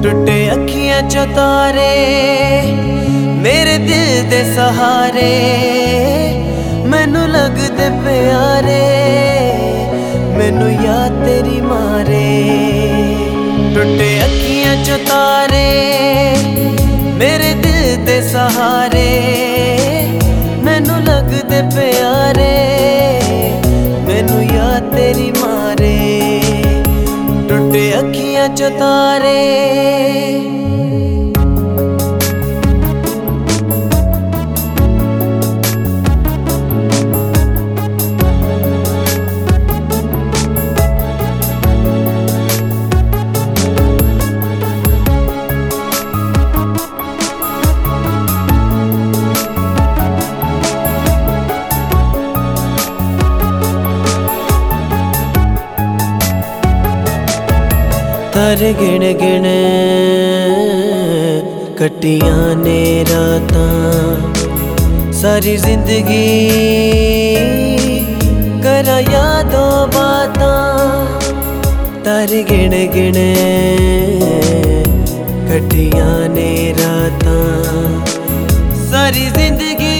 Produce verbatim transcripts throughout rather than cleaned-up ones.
टुटे अखियां चो तारे मेरे दिल दे सहारे, मैनू लगदे प्यारे, मैनू याद तेरी मारे। टुटे अखियां चो तारे मेरे दिल दे सहारे, मैनू लगदे प्यारे, मैनू याद तेरी मारे। टुटे अखियां चो तारे तारे गिण गिण कटियां ने रातां, सारी जिंदगी करा यादों बातां। तारे गिण गिण कटियां ने रातां, सारी जिंदगी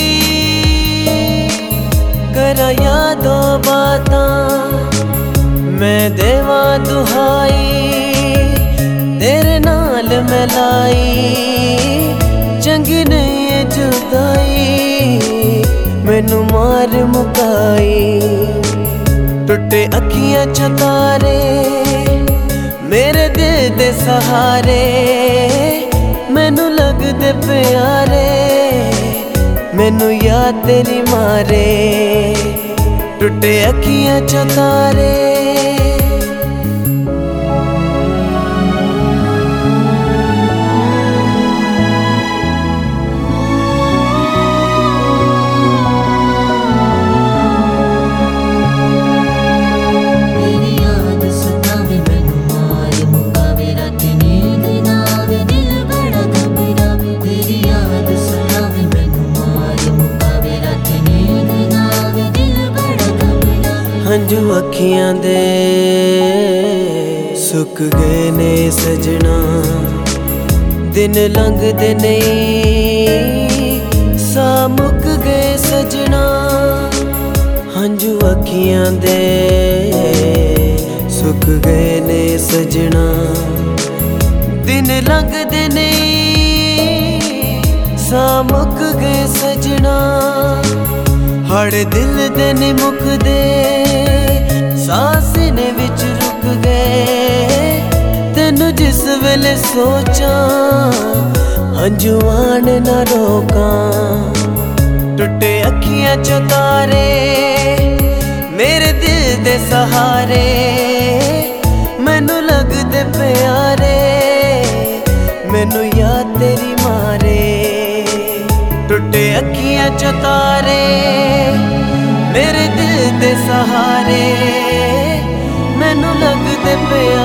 करा यादों बातां। मैं देवा दुहाई तेरे नाल मैं लाई, चंगी नहीं है जुदाई, मैनू मार मुकाई। टुटे अखियां चो तारे मेरे दिल दे सहारे, मैनू लगदे प्यारे, मैनू याद तेरी मारे। टुटे अखियां चो तारे हंजू अखियां दे सुक गए ने सजना, दिन लंघदे नहीं सा मुक गए सजना। हंजू अखियां दे सुक गए ने सजना, दिन लंघदे नहीं सा मुक गए सजना। हड़ दिल दे नी मुकदे सांस ने विच रुक गए, तेनू जिस वेले सोचा हंजू आन ना रोकां। टुटे अखियां चो तारे मेरे दिल दे सहारे, मैनू लगदे प्यारे, मैनू याद तेरी मारे। टुटे अखियां चो तारे मेरे दिल दे सहारे, मैनू लगदे प्यारे।